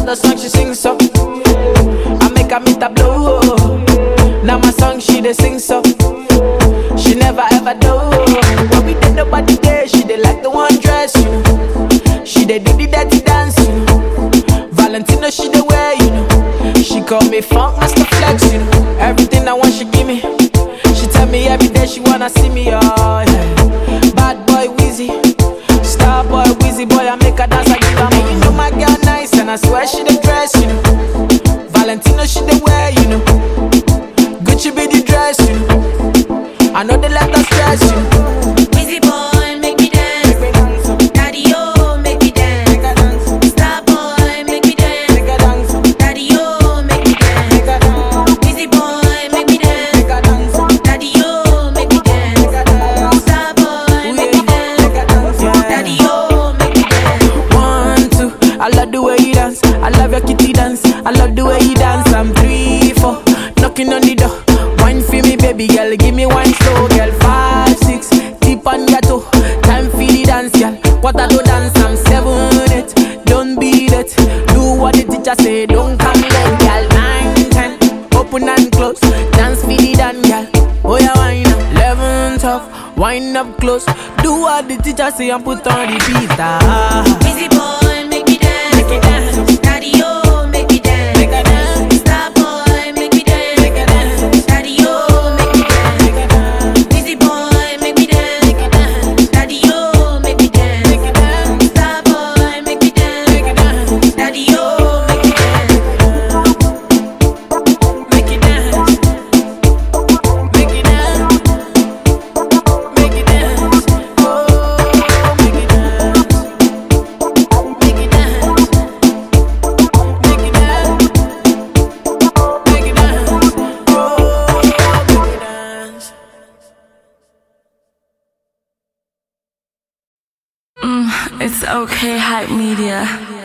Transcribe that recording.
other song she sings so. I make her meet a blow. Now my song she dey sing so. She never ever do. When we did nobody there, she dey like the one dress, you know. She dey do the dirty dance, you know. Valentino she dey wear, you know. She call me Funk Master Flex, you know. Everything I want she give me. She tell me every day she wanna see me, oh yeah. Bad boy Weezy, star boy Weezy boy, I make her dance, I give her money. You know my girl nice and I swear she dey dress, you know. Valentino she dey wear, you know. Gucci be the dress, you know. I know they let us stress, you know. Weezy boy, make me dance. Daddy, oh, make me dance. Star boy, make me dance. Daddy, oh, make me dance. Weezy boy, make me dance. Daddy, oh, make me dance. Star boy, make me dance. Daddy, oh, make me dance. 1, 2, I love the way you dance. I love your kitty dance. I love the way you dance. I'm 3, 4, knocking on the door. Wine for me, baby girl, give me wine slow, girl. 5, 6, tip on your toe. Time for the dance, girl. What I do dance, I'm 7, 8. Don't beat it. Do what the teacher say, don't come late, girl. 9, 10, open and close. Dance for the dance, girl. Oh yeah, wine up. 11, 12, wind up close. Do what the teacher say and put on the beat. Weezy boy, make me dance. Make me dance. Daddy, oh, make me dance. Make me dance. Star boy, make me dance. Make me dance. Daddy, oh, make me dance. Weezy boy, make me dance. Make me dance. Daddy, oh, make me dance. Make me dance. Star boy, make me dance. Make me dance. Daddy, oh, make me dance. Make it dance. Make it dance. Make it dance. Oh, make it dance. Make it dance. Make it dance. Make it dance. Oh, make it dance. It's okay, hype media.